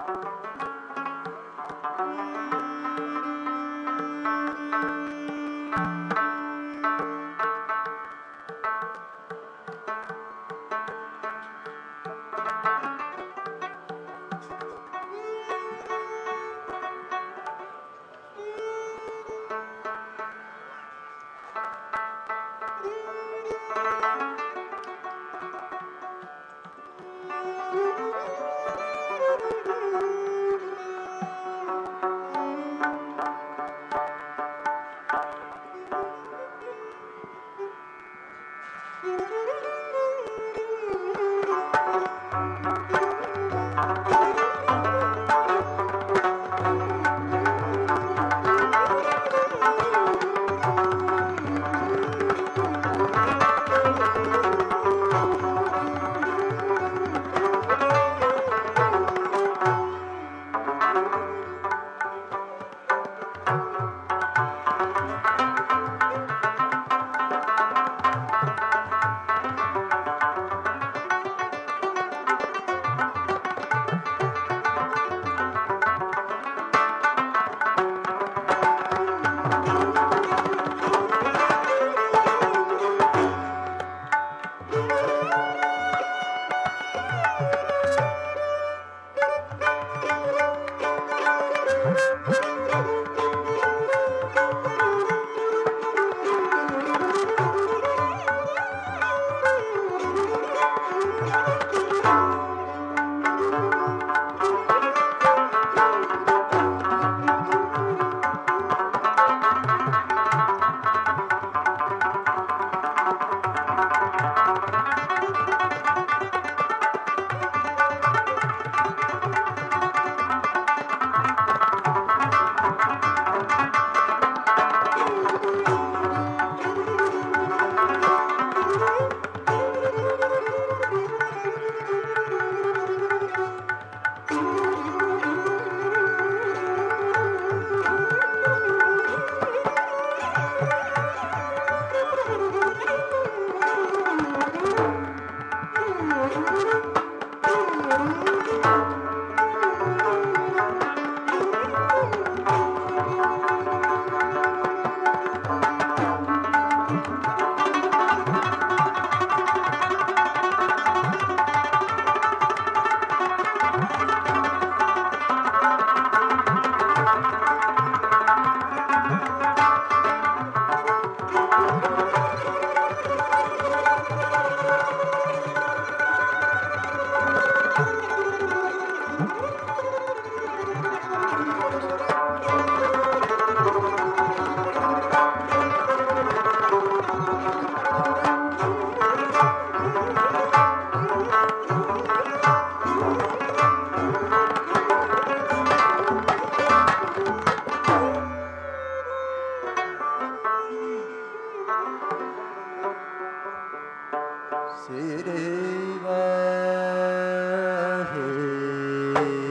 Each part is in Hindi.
Sri Vahe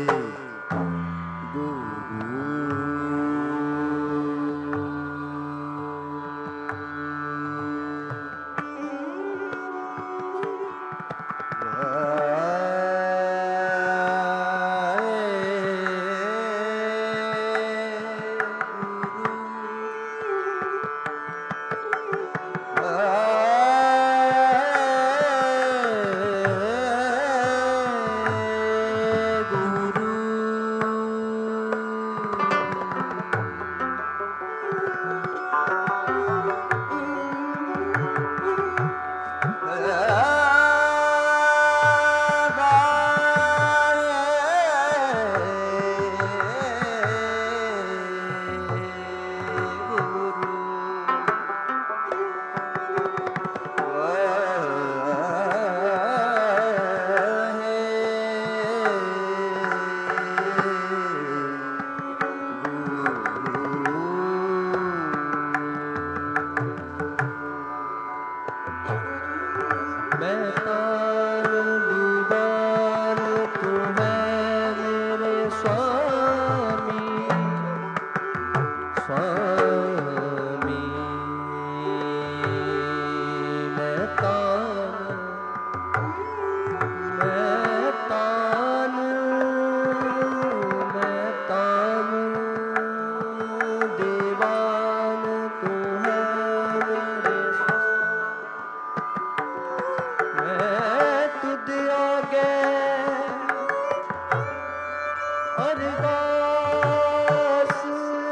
ਅਰਦਾਸ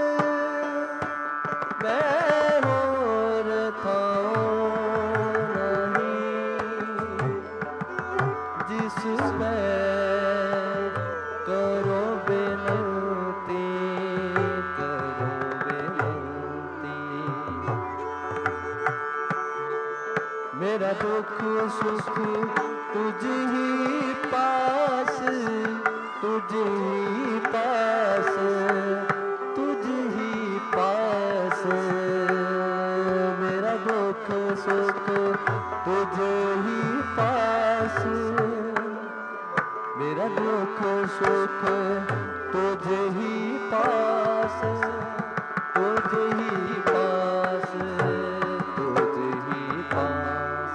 ਮੈਂ ਹੋਰ ਥਾਂ ਨਹੀਂ, ਜਿਸ ਮੈਂ ਕਰੋ ਬੇਨਤੀ, ਕਰੋ ਬੇਨਤੀ। ਮੇਰਾ ਦੁੱਖ ਸੁਖ ਤੁਝ ਹੀ ਪਾਸ, ਤੁਝ ਹੀ ਪਾਸ, ਤੁਝ ਹੀ ਪਾਸ। ਮੇਰਾ ਦੁੱਖ ਸੁਖ ਤੁਝ ਹੀ ਪਾਸ, ਮੇਰਾ ਦੁੱਖ ਸੁਖ ਤੁਝ ਹੀ ਪਾਸ, ਤੁਝ ਹੀ ਪਾਸ, ਤੁਝ ਹੀ ਪਾਸ।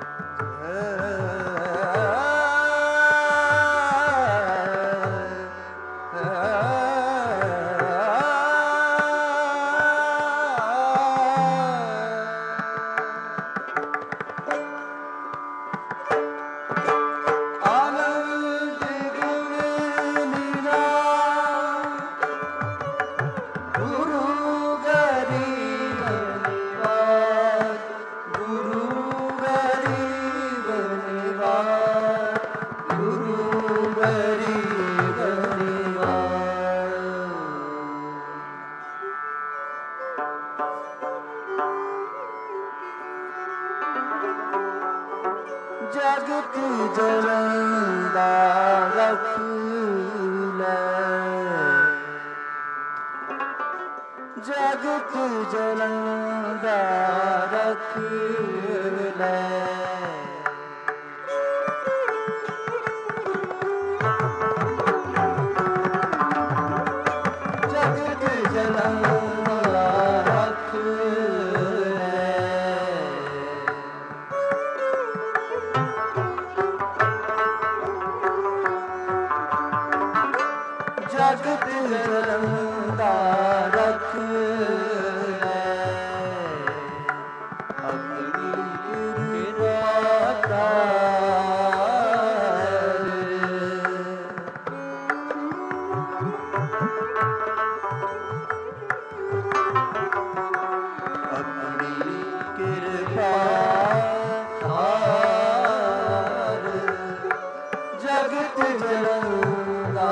ਜਗਤ ਜਲੰਦਾ ਰਖ ਲੈ, ਜਗਤ ਜਲੰਦਾ ਰਖ ਲੈ। ਜਗਤ ਜਲੰਦਾ ਰਖ ਜਗਤ ਜਲੰਦਾ ਰਖ ਲੈ, ਆਪਣੀ ਕਿਰਪਾ ਕਰ। ਆਪਣੀ ਕਿਰਪਾ ਕਰ, ਜਗਤ ਜਲੰਦਾ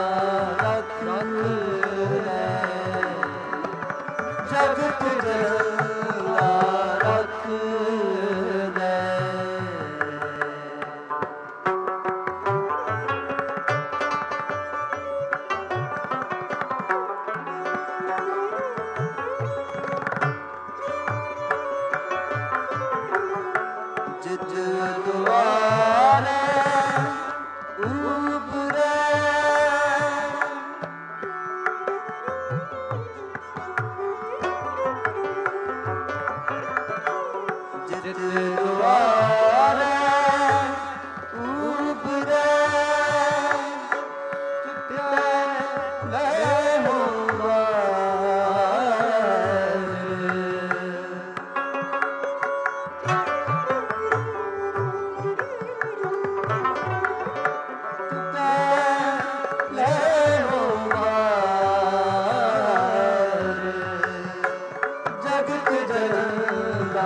ਜਗਤ ਜਲੰਦਾ ਰਖ ਲੈ। ਜਿਤ ਦੁਆਰੇ ਉਪਰੇ, ਜਿਤ ਦੁਆਰੇ ਉਪਰੇ, ਤਿਤੈ ਲੈ ਹੋਵਾਰ। ਤਿਤੈ ਲੈ ਹੋਵਾਰ, ਜਗਤ ਜਲੰਦਾ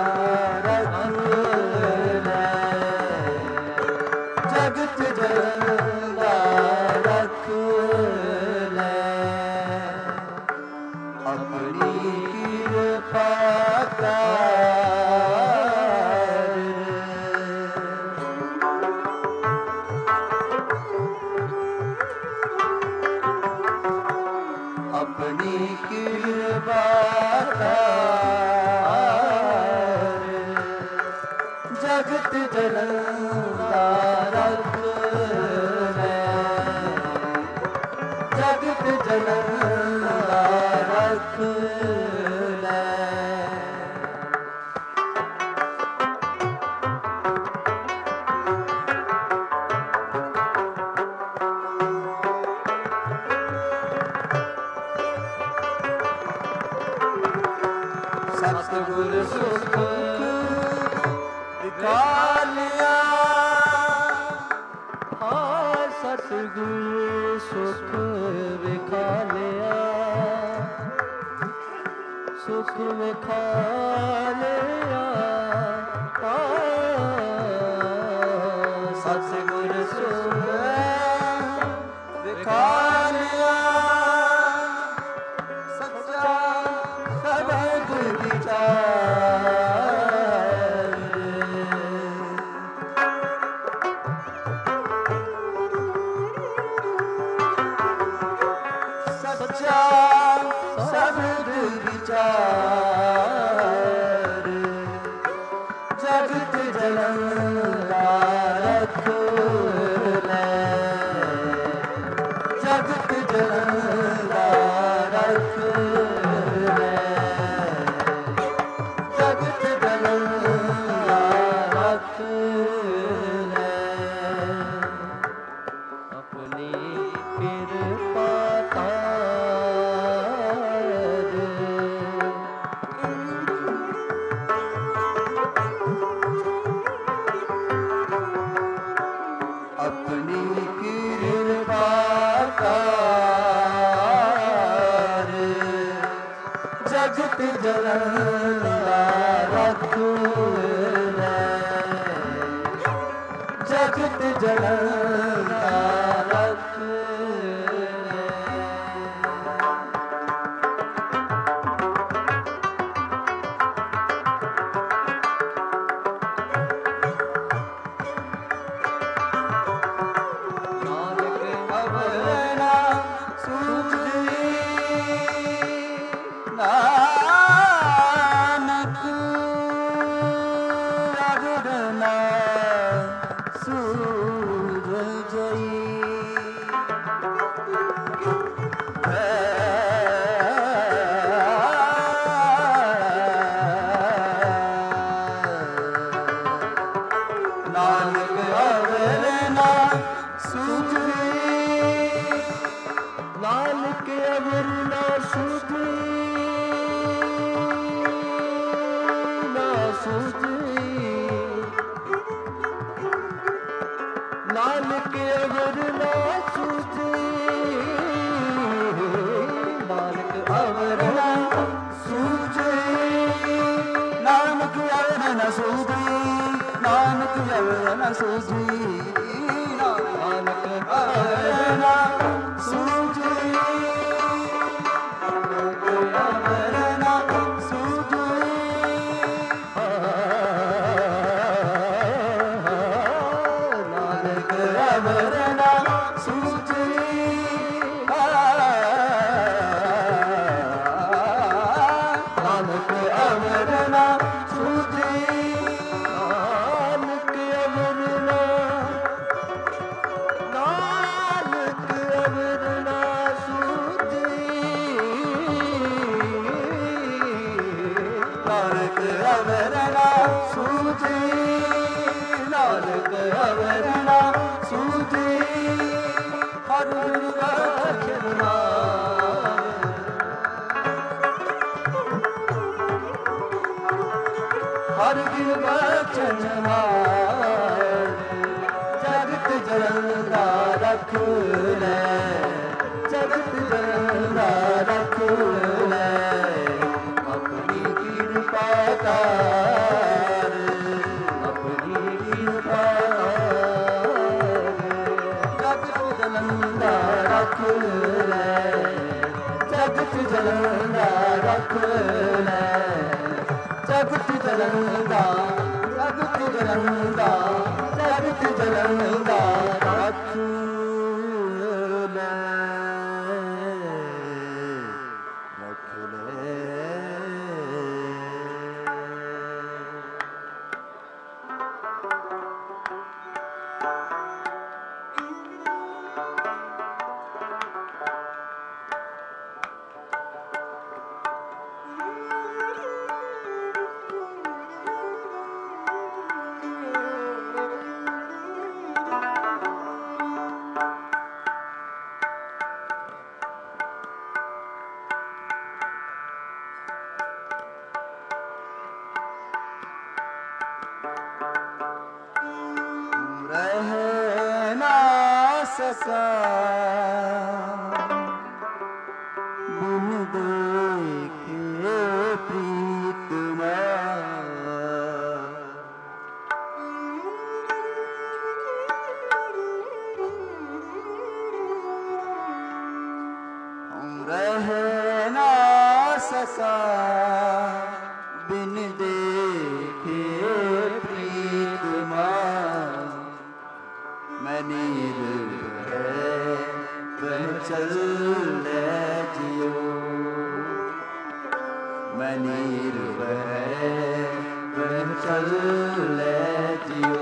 ਜਗਤ ਜਲੰਦਾ ਰਖ ਲੈ। ਆਪਣੀ ਕਿਰਪਾ ਕਰ, ਆਪਣੀ ਕਿਰਪਾ ਕਰ। ਜਗਤ ਜਲੰਦਾ ਰਖ ਲੈ, ਜਗਤ ਜਲੰਦਾ ਰਖ ਲੈ। ਸਤਿਗੁਰ ਸੁਖ ਦਿਖਾ ਲਿਆ, ਹਾਂ ਸਤਿਗੁਰ ਸੁਖ ਵਿਖਾ ਲਿਆ, ਸੁਖ ਵਿਖਾ ਲਿਆ। ਸਤਿਗੁਰ ਸੁਖ ਵਿਖਾ ਲਿਆ, ਸੱਚਾ ਸਬਦ ਵਿਚਾਰ। ਸੱਚਾ ਸਬਦ ਵਿਚਾਰ, ਜਗਤ ਜਲੰਦਾ ਰਖ ਲੈ, ਜਗਤ ਜਲੰਦਾ ਰਖ ਲੈ, ਜਗਤ ਜਲੰਦਾ ਰਖ ਲੈ। ਆਪਣੀ ਕਿਰਪਾ ਆਪਣੀ ਕਿਰਪਾ ਕਰ, ਜਗਤ ਜਲੰਦਾ ਰਖ ਲੈ, ਜਗਤ ਜਲੰਦਾ ਰਖ ਲੈ। ਨਾਨਕ ਅਵਰ ਨਾ ਸੂਰਜ ਜਈ, ਨਾਨਕ ਅਵਰ ਨਾ ਸੁਝਈ, ਨਾਨਕ ਅਵਰ ਨਾ ਸੁਝਈ, ਨਾ ਸੁਝਈ, ਨਾਨਕ ਅਵਰ ਨਾ ਸੁਝਈ, ਨਾਨਕ ਅਵਰ ਨਾ ਸੁਝਈ, ਨਾਨਕ ਅਵਰ ਨਾ ਸੁਝਈ, ਨਾਨਕ ਅਵਰ ਨਾ ਸੁਝਈ, ਨਾਨਕ ਅਵਰ ਨਾ ਸੁਝਈ, ਨਾਨਕ ਅਵਰ ਨਾ ਸੁਝਈ, ਨਾਨਕ ਅਵਰ ਨਾ ਸੁਝਈ, ਨਾਨਕ ਅਵਰ ਨਾ ਸੁਝਈ, ਨਾਨਕ ਅਵਰ ਨਾ, ਨਾਨਕ ਅਵਰ ਨਾ ਸੁਝਈ, ਨਾਨਕ ਅਵਰ ਨਾ ਸੁਝਈ, ਨਾਨਕ ਅਵਰ ਨਾ ਸੁਝਈ। ਹਰਿ ਗੁਰੂ ਬਖਸ਼ਣ ਨਾਮ, ਹਰਿ ਗੁਰੂ ਬਖਸ਼ਣ ਨਾਮ, ਜਗਤ ਜਲੰਦਾ ਰਖ ਲੈ, ਜਗਤ ਜਲੰਦਾ ਰਖ ਲੈ। ਆਪਣੀ ਕਿਰਪਾ ਕਰ, ਆਪਣੀ ਕਿਰਪਾ ਕਰ, ਜਗਤ ਜਲੰਦਾ ਰਖ ਲੈ, ਜਗਤ ਜਲੰਦਾ ਰਖ ਲੈ, ਜਗਤ ਜਲੰਦਾ, ਜਗਤ ਜਲੰਦਾ, ਜਗਤ ਜਲੰਦਾ ਰਖ ਲੈ, ਰਖ ਲੈ। सका बिन देखे प्रीतमा रह ना सका बिन देखे प्रीतमा मैं निर्भय चल जियो मैं निर्भय चल जियो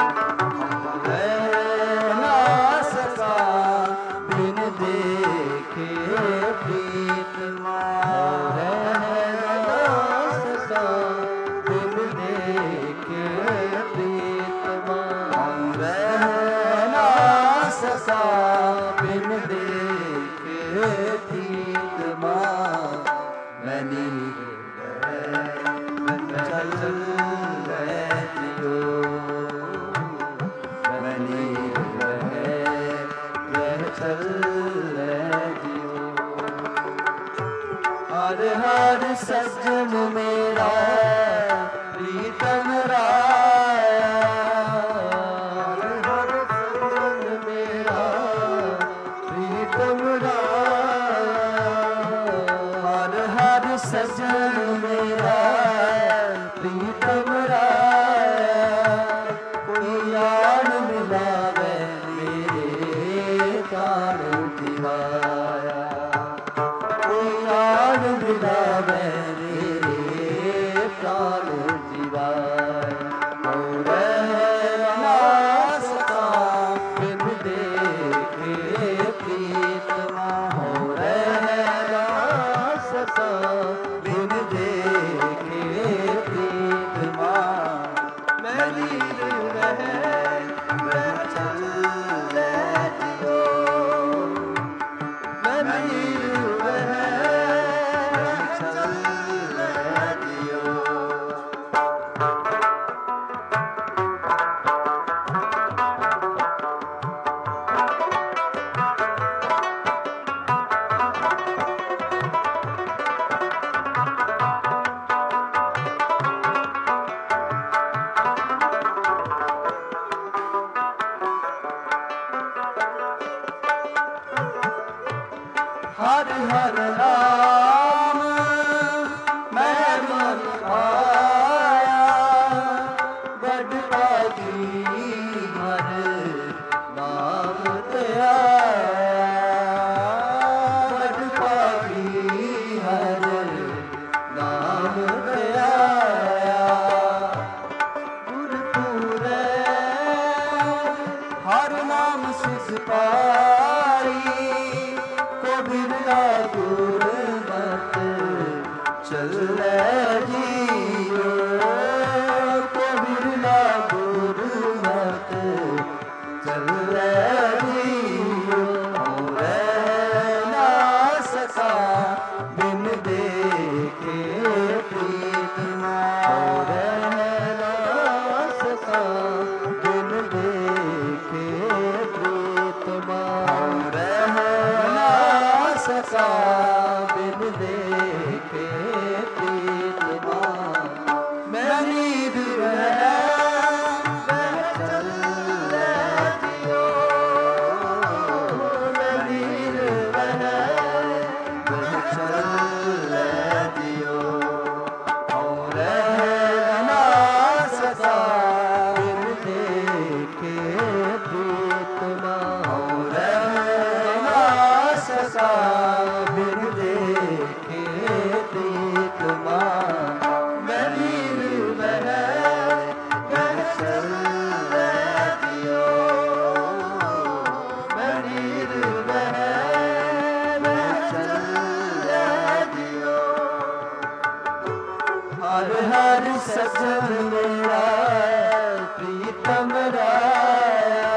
रह ना सका बिन देखे प्रीतमा रह ना सका बिन देखे प्रीतमा रह ना सका बिन देखे प्रीतमा मैं चल जियो मैं चल जियो हर हर सज्जन मेरा प्रीतम राया हर हर सज्जन मेरा प्रीतम राया हर हर सज्जन मेरा प्रीतम राया कोई यार मिलावे मेरे प्राण दिवाया कोई यार मिलावे मेरे प्राण दिवाया और ना सका बिन देखे प्रीतमा हो ना सका बिन देखे प्रीतमा मैं निर्भय मैं चल जियो मैं निर्भय चल जियो हर हर नाम मैं मन आया बड़ पागी हर नाम तेरा बड़ पागी हर नाम तेरा गुरपुरे हर नाम सिस पाई बिरला गुरमत चल जियो को बिरला गुरमत चल जियो रह ना सका बिन देखे प्रीतमा रह ना सका बिन देखे प्रीतमा रह सका बिन देखे प्रीतमा मैं निर्भय चल जियो मैं निर्भय चल जियो और ना सका बिन देखे प्रीतमा और ना सका बिन देखे प्रीतमा मैं निर्भय चल जियो मैं निर्भय चल जियो हर हर सजन मेरा प्रीतम राया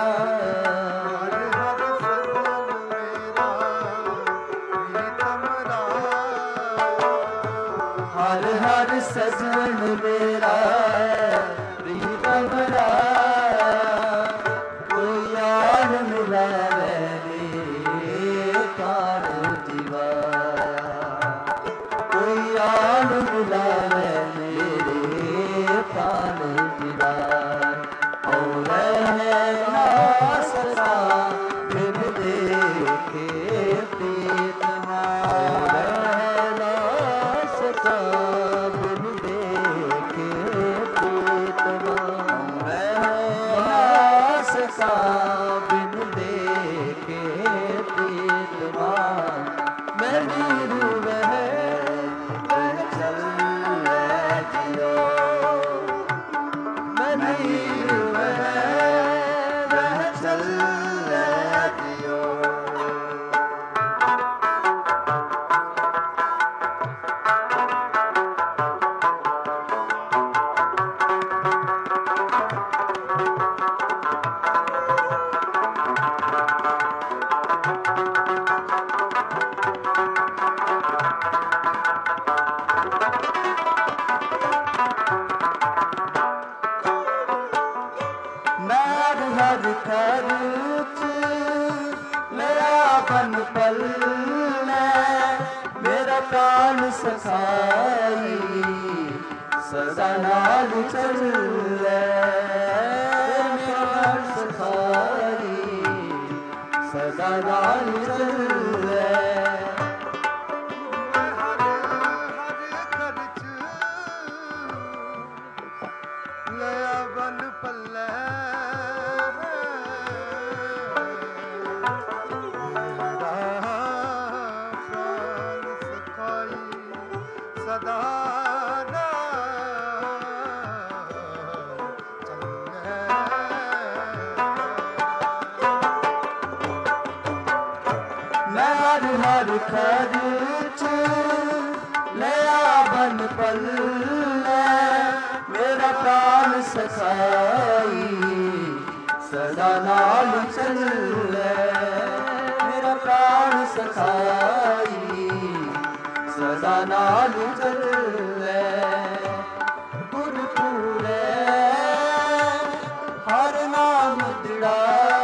हर हर सजन मेरा प्रीतम राया कोई यार मिला प्राण दिवाया। कोई आन मिलावे मेरे प्राण दिवाया। और है ना सका बिन देखे प्रीतमा। और है ना सका बिन देखे प्रीतमा। और है ना सका बिन देखे प्रीतमा। मेरी रूह है वह चल जियो। मेरी रूह है वह चल जियो। हर खर्च मेरा बन पल मेरा प्राण सखाई। सदा नाल चल मेरा सखाई। सदा नाल चल हर खर्च लिया बन पल मेरा प्राण सखाई। सदा नाल चल मेरा प्राण सखाई। सदा नाल चल गुरपुरे हर नाम दिड़ा।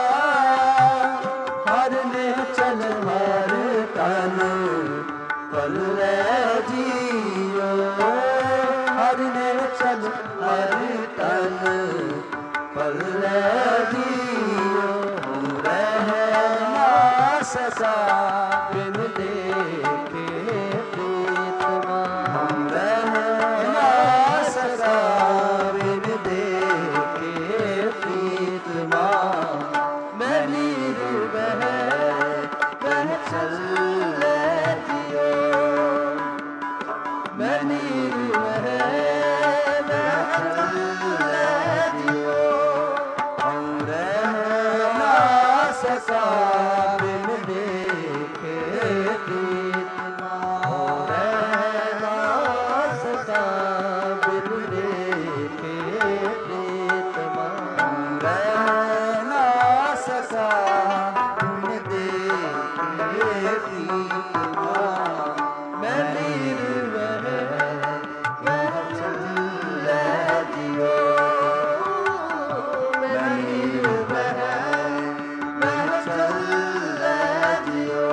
हर ने चल हर तन पल जियो। हर ने चल हर तन पल जियो। रहना सका बिन देखे प्रीतमा। रहना सका बिन देखे प्रीतमा। मेरी रूह है वह चल जियो। मेरी रूह है वह चल जियो। और रहना सका बिन देखे प्रीतमा। और रहना सका बिन देखे प्रीतमा। रहना सका बिन देखे प्रीतमा। मेरी रूह है वह चल जियो। मेरी रूह है वह चल जियो।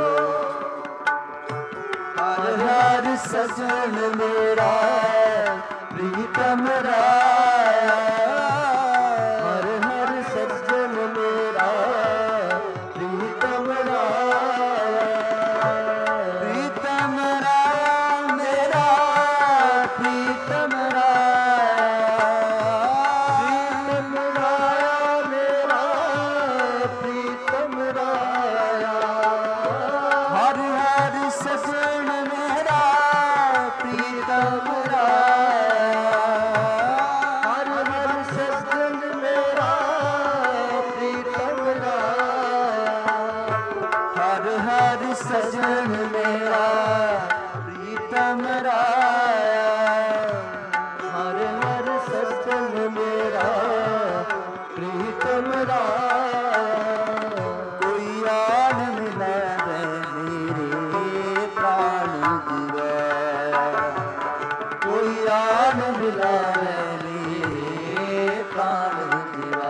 हर हर सजन मेरा प्रीतम राया। हर हर सजन मेरा प्रीतम राया। प्रीतम राया मेरा प्रीतम राया। प्रीतम राया मेरा प्रीतम राया। हर हर सजन मेरा प्रीतम राया। हर हर सजन मेरा प्रीतम राया। हर हर सजन मेरा प्रीतम राया। हर हर सजन मेरा प्रीतम राया। कोई आन मिला मेरे प्राण दिवाया। कोई आन मिला मेरे प्राण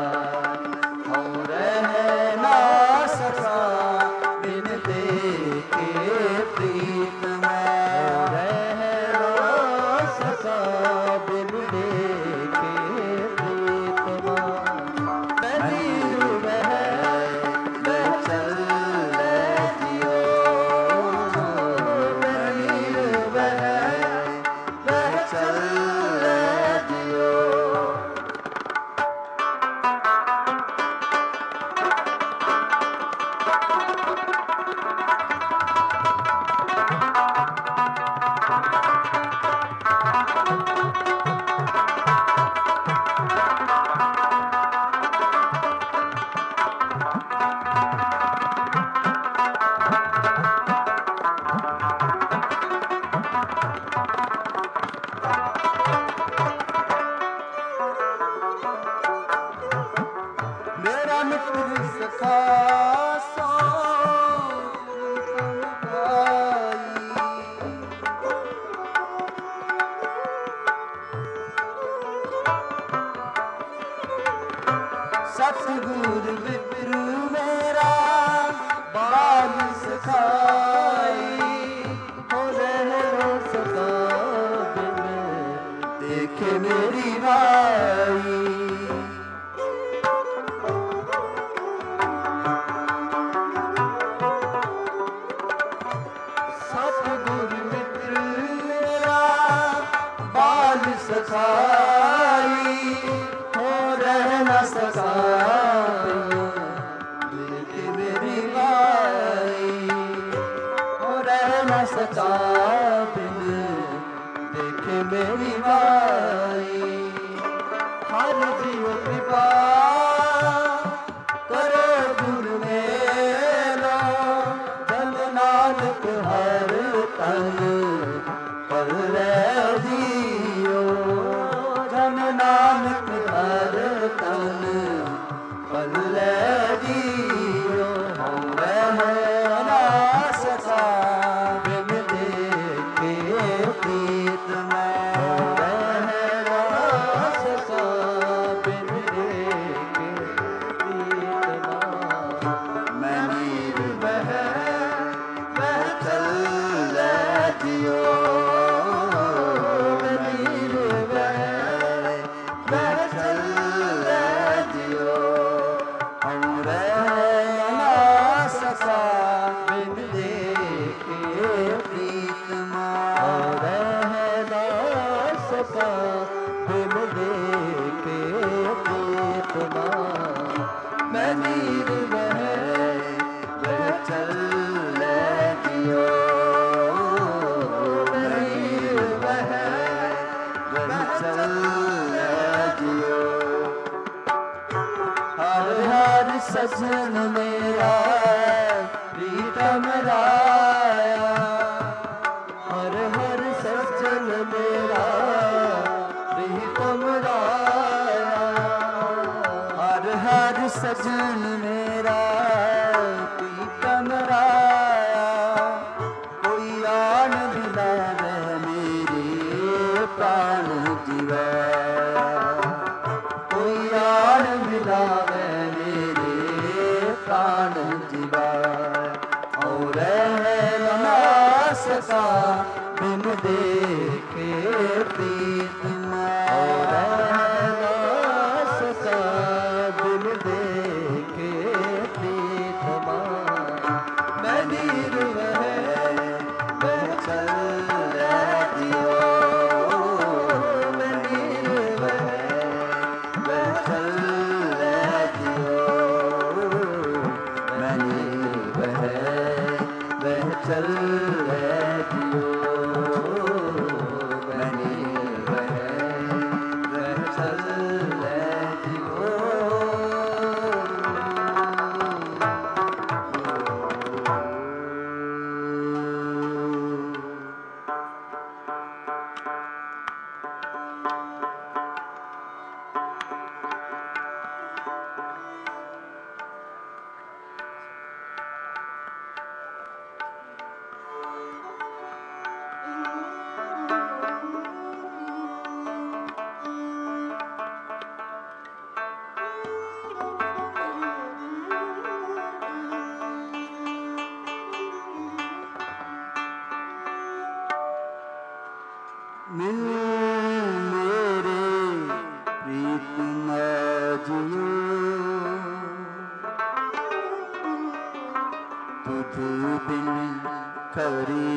दिवाया। और रहना सका बिन देखे सखाई हो रह न सका देखे मेरी माई हो रह न सका देखे मेरी माई हर जीव कृपा करो गुरु मेरा जन नानक हर तन पर जियो जन नानक हर तन पर जियो हम रह ना सका बिन देखे प्रीत में रह ना सका बिन देखे प्रीत मैं नीर बह चल जियो मैं नीर बह चल जियो नीर बह चल जियो हर हर सजन मेरा प्रीतम राया हर हर सजन मेरा प्रीतम राया हर हर सजन मेरा प्रीतम राया कोई आन दिलावे मेरे प्राण जीवा कोई आन दिलावे मेरे प्राण जीवा और रह ना सका बिन देखे प्रीत और रह ना सका बिन देखे प्रीत मैं नीर बह चल दियो मैं नीर बह चल दियो मैं नीर बह चल दियो मैं नीर बह चल दियो मिल मेरे प्रीतम जियो तुझ बिन खरी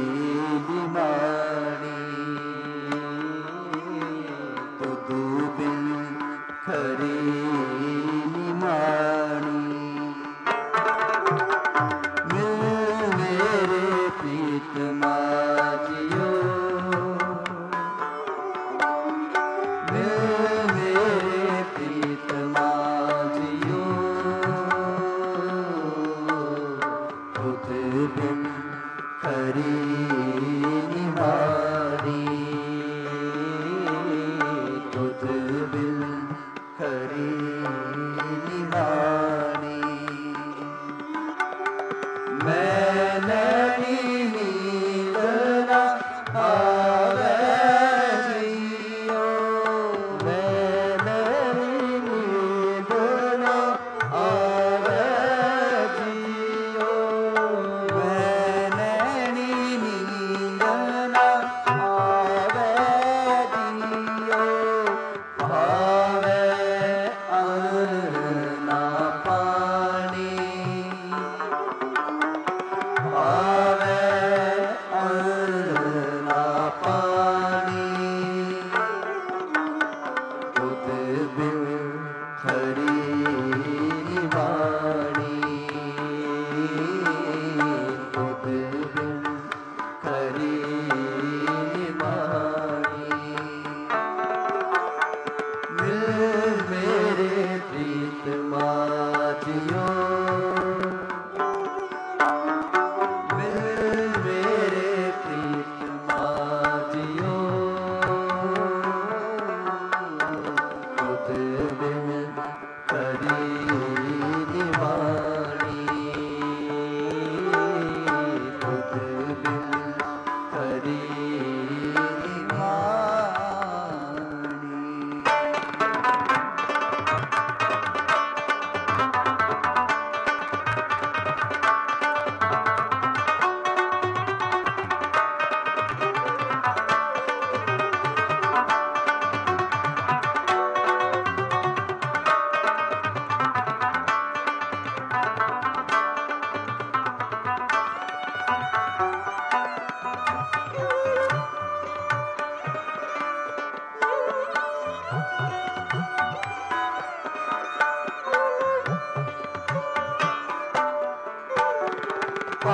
बीमारी तुझ बिन खरी बीमारी मिल मेरे प्रीतम जियो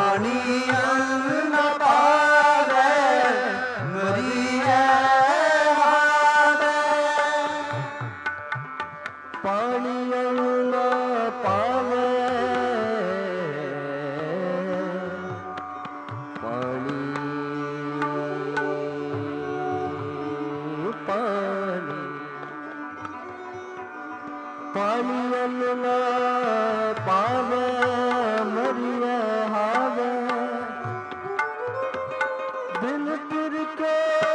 पानी न पावे मरिए हारे पानी न पावे पानी पानी पानी न पावे मरिए हावे बिन पीर के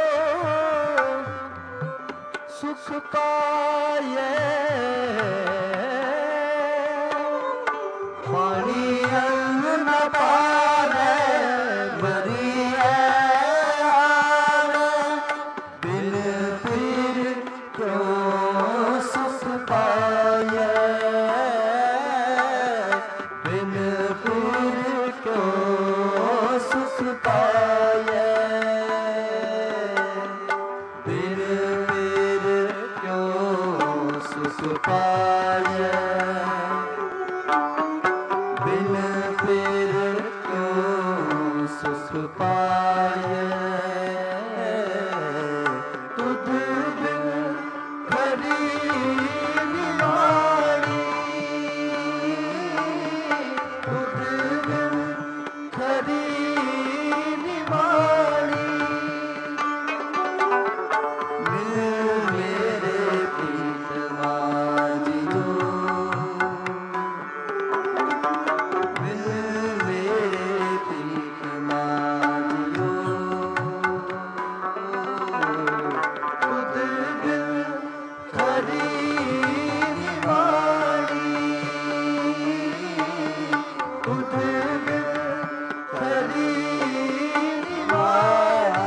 सुख पाए पानी न पावे मरिए हावे बिन पीर क्यों सुख पाए बिन पीर क्यों सुख पाए बिन पीर क्यों सुख पाए बिन पीर क्यों सुख पाए तुझ बिन खरी निवाड़ी तुझ बिन खरी निवाड़ी मिल मेरे प्रीतमा जियो मिल मेरे प्रीतमा जियो तुझ बिन खरी निवाड़ी तुझ बिन खरी निवाड़ी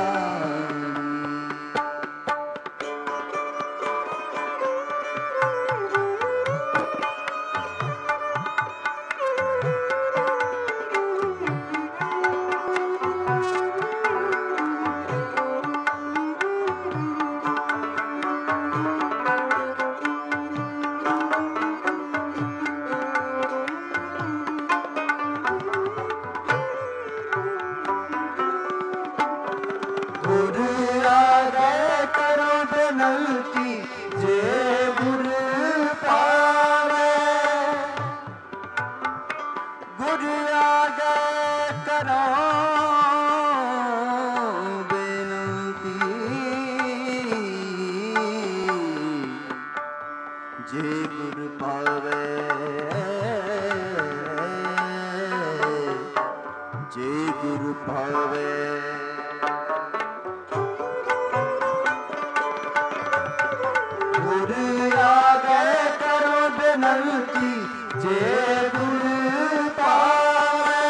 गुरु आगे करो बनती जे गुरु पावे गुरु आगे करो बेनती जे गुरु पावे जे गुरु पावे गुरु आगे करो बेनती जे गुरु पावे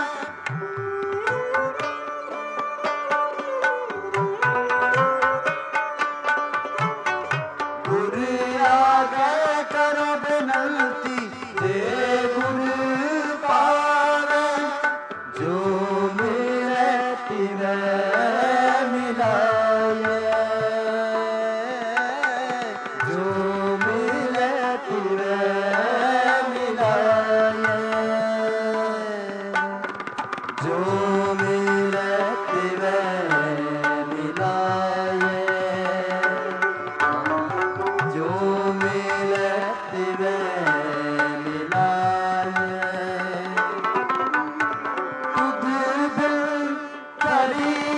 गुरु आगे करो बेनती जे गुरु पावे जो मिले तिवे मिलाए जो मिले तिवे मिलाए जो मिले तिवे मिलाए जो मिले तिवे मिलाए तुझ बिन खरी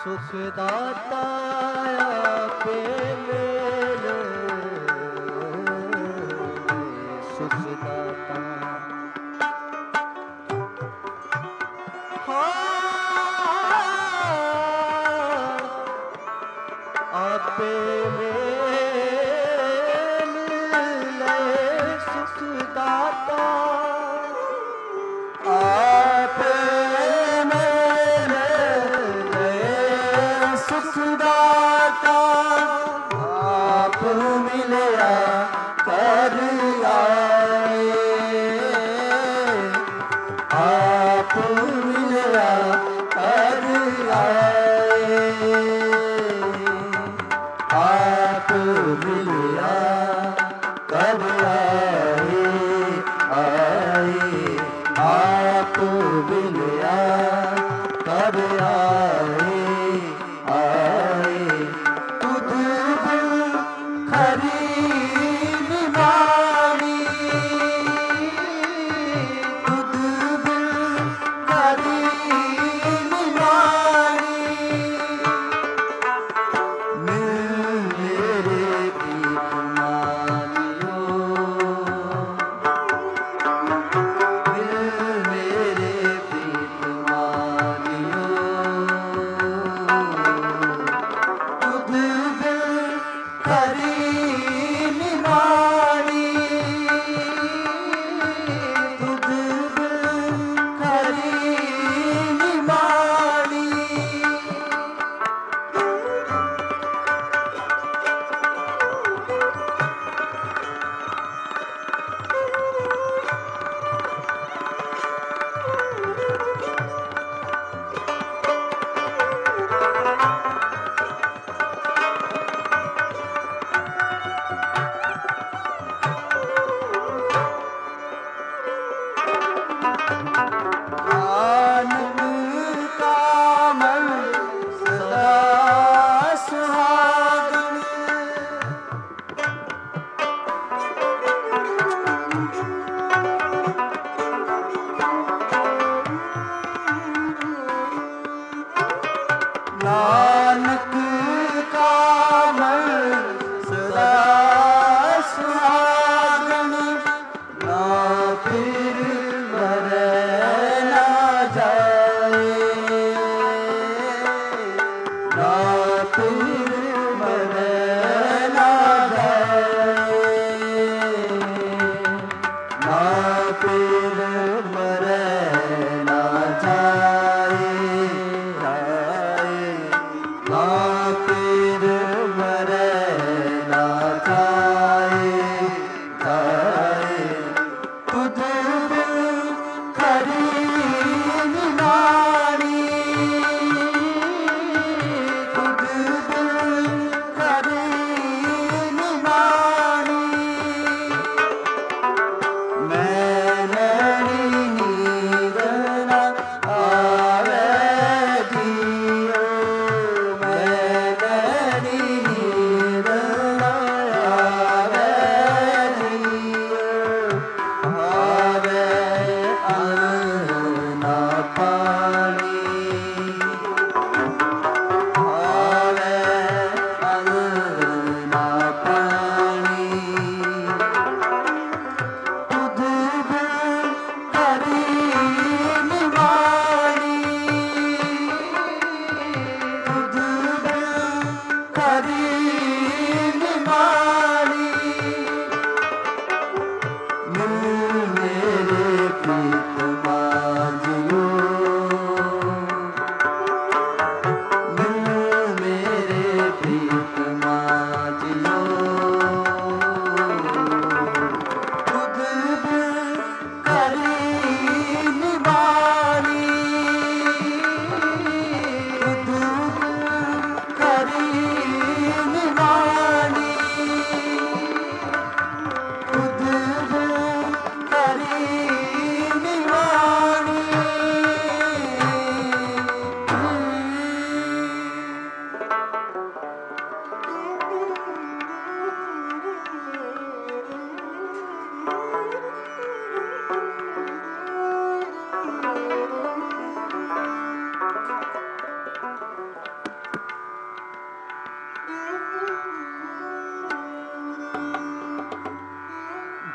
सुखदाता आपे मेरे सुखदाता आपे मेरे सुखदाता आपे मेरे सुखदाता आप मिलया कर आए आप मिलया कर आए आप मिलया कर आए आप मिलया कर आए तुझ बिन खरी निभानी तुझ बिन खरी निभानी मेरे दीप मानियो मेरे दीप मानियो तुझ बिन खरी निभानी तुझ बिन खरी निभानी नानक का मन सदा सुहागन नानक का मन सदा सुहागन ना फिर मरे ना जाए ना फिर मरे ना जाए ना फिर मरे ना जाए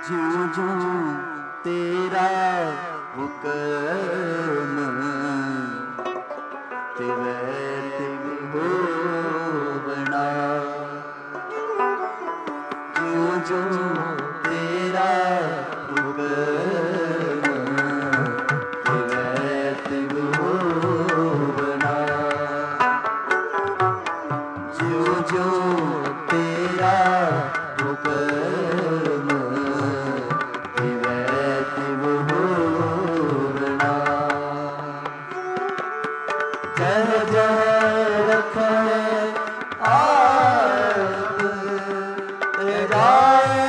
ਜਿਉ ਜਿਉ ਤੇਰਾ ਹੁਕਮ ਤਿਵੈ ਤਿਵ ਹੋਵਣਾ। ਜਿਉ ਜਿਉ ਤੇਰਾ ਹੁਕਮ ਤਿਵੈ ਤਿਵ ਹੋਵਣਾ। ਜਿਉ ਜਿਉ ਤੇਰਾ ਹੁਕਮ ਤਿਵੈ ਤਿਵ ਹੋਵਣਾ। ਜਹ ਜਹ ਰਖੈ ਆਪ ਤੇਰਾ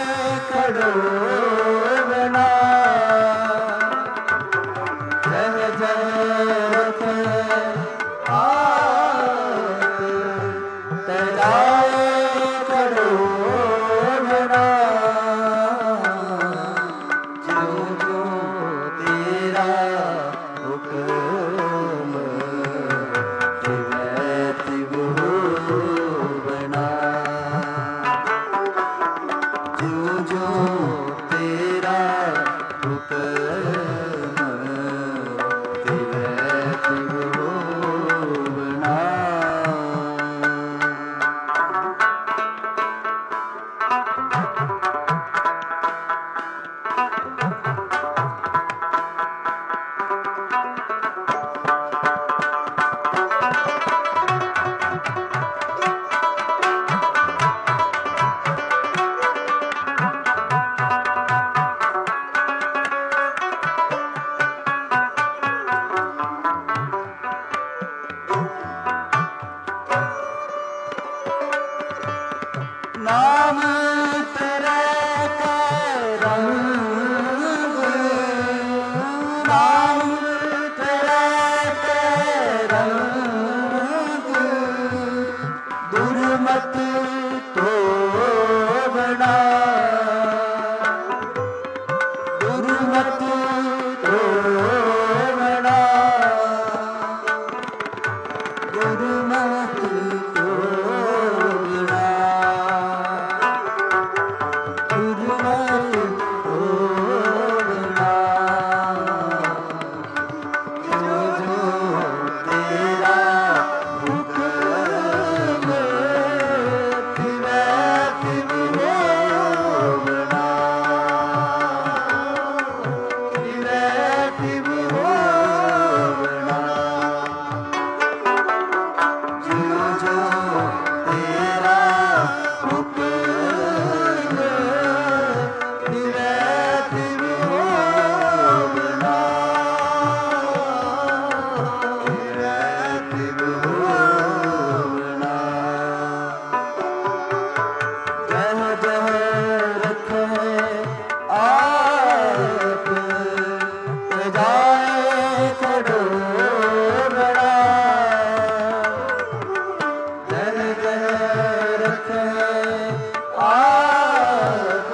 ਖੜੋਵਣਾ। ਜਹ ਜਹ ਰਖੈ ਆਪ ਤੇਰਾ ਖੜੋਵਣਾ। ਜਿਉ ਜਿਉ ਤੇਰਾ ਹੁਕਮ ਤਿਵੈ ਤਿਵ ਹੋਵਣਾ। ਜਿਉ ਜਿਉ ਤੇਰਾ ਹੁਕਮ ਤਿਵੈ ਤਿਵ ਹੋਵਣਾ। ਨਾਮ ਤੇਰੇ ਕੈ ਰੰਗ, ਨਾਮ ਤੇਰੇ ਕੈ ਰੰਗ, ਦੁਰਮਤ ਧੋਵਣਾ। ਦੁਰਮਤ ਧੋਵਣਾ। ਗੁਰਮਤਿ ਧੋਵਣਾ। ਗੁਰਮਤਿ ਧੋਵਣਾ। ਜਿਉ ਜਿਉ ਤੇਰਾ ਹੁਕਮ ਤਿਵੈ ਤਿਵ ਹੋਵਣਾ। ਤਿਵੈ ਤਿਵ ਹੋਵਣਾ। ਜਿਉ ਜਿਉ ਤੇਰਾ ਹੁਕਮ ਤਿਵੈ ਤਿਵ ਹੋਵਣਾ। ਤਿਵੈ ਤਿਵ ਹੋਵਣਾ। ਜਹ ਜਹ ਰਖੈ ਆਪ ਤਜਾਏ ਖੜੋਵਣਾ। ਜਹ ਜਹ ਰਖੈ ਆਪ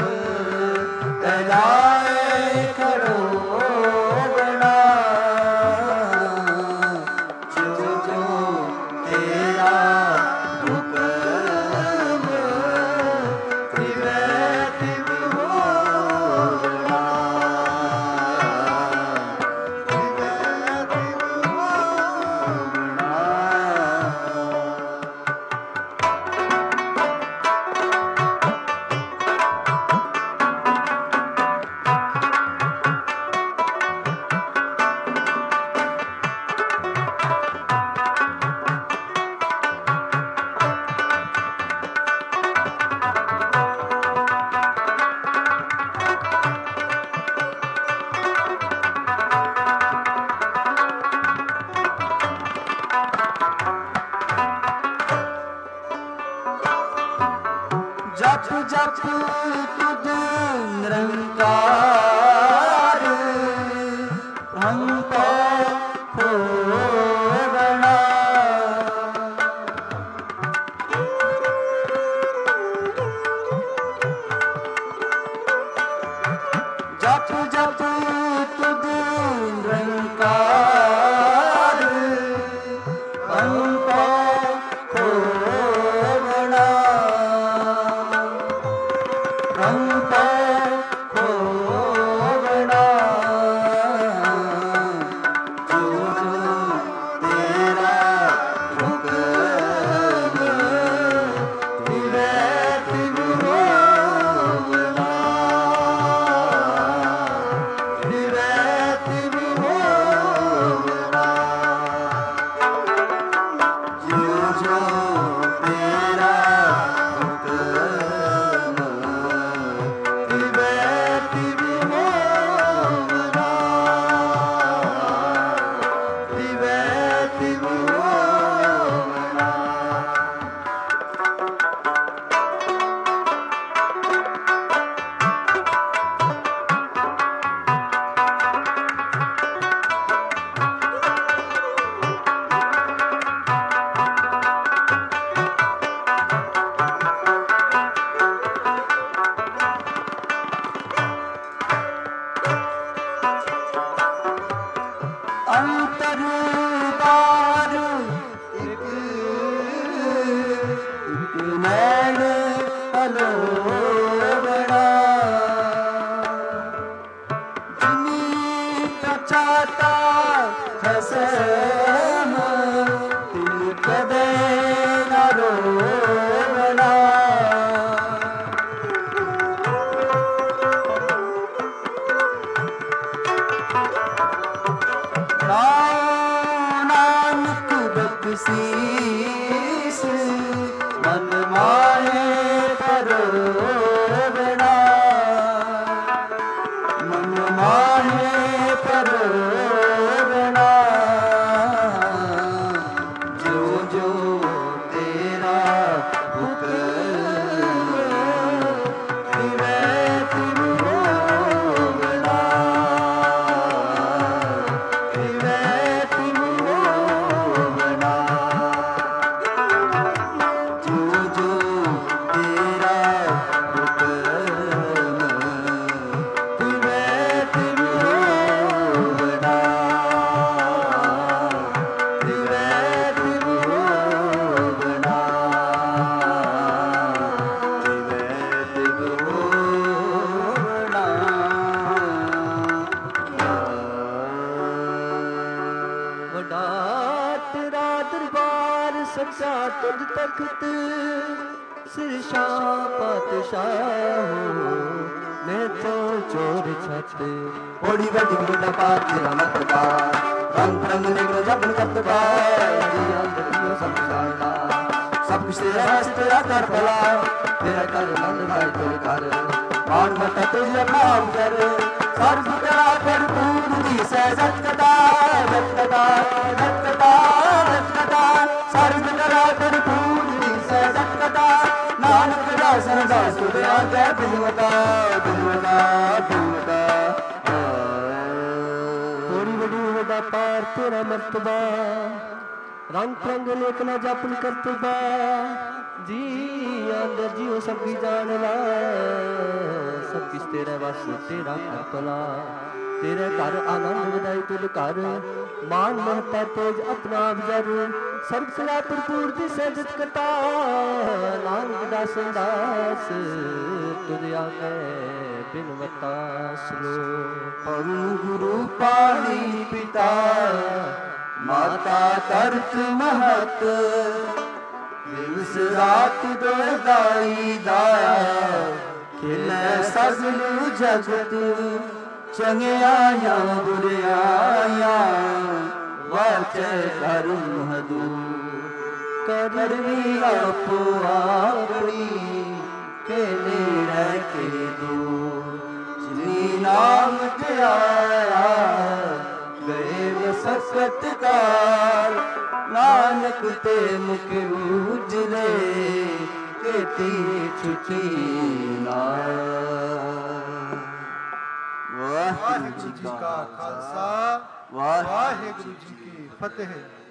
ਤਜਾਏ ਖੜੋਵਣਾ। ਜਿਉ ਜਿਉ ਤੇਰਾ ਹੁਕਮ ਤਿਵੈ ਤਿਵ ਹੋਵਣਾ। ਤਿਵੈ ਤਿਵ ਹੋਵਣਾ। ਜਪ ਜਪ ਤੁਧ ਨਿਰੰਕਾਰ ਹੰਤ ਹੋਵਣਾ। ਜਪ ਜਪ ਤੁਧ ਨਿਰੰਕਾਰ ਹੰਤ ਹੋਵਣਾ। ਹੰਤ नैन अलोबड़ा जिनी चाहता खसम तिन कदे न रोवड़ा नानक बख्शीश मन माहे परोबड़ा मन माहे परोबड़ा जो जो तेरा हुक्म तिवै तिव होवड़ा तिवै तिव होवड़ा जो जो तेरा हुक्म तिवै तिव होवड़ा तिवै तिव होवड़ा तिवै तिव होवड़ा। वड्डा तेरा दरबार सच्चा तुझ तख्त सिर शाह पातशाह मैं तो चोर छत बड़ी बड़ी बड़ा पार तेरा मतकार रंग रंग निकल जबन कतकार सब जानना सब कुछ तेरा बस तेरा कर भला तेरा कर मन भाई तेरे कर मान मत तुझे नाम कर सर्व तेरा भरपूर दी सहजत कदा सर्व तेरा भरपूर दी सहजत कदा नानक दासन दास तुझे आगे बिनवता बिनवता बिनवता थोड़ी बड़ी वड्डा पार तेरा मर्तबा रंग रंग लेखना जपन करतबा जी अंदर जियो सब की जानला सब किस तेरे बस तेरा भला तेरे घर आनंद बधाई तुझ घर मान महता तेज अपना अवजर सर्व सला भरपूर दी सहजत कता नानक दासन दास तुझ आगे बिनवता स्लो पवन गुरु पानी पिता माता तरत महत दिवस रात दोदाई दाया खिलै सगलु जगत चंगियाया बुरियाया वाचे धर्म हदू करवी आपो आपनी के नेड़े के दो जिनी नाम ध्याया गए मसकत काल नानक ते मुख उजले केती छुची नाल। वाहिगुरु जी का खालसा वाहिगुरु जी की फतेह।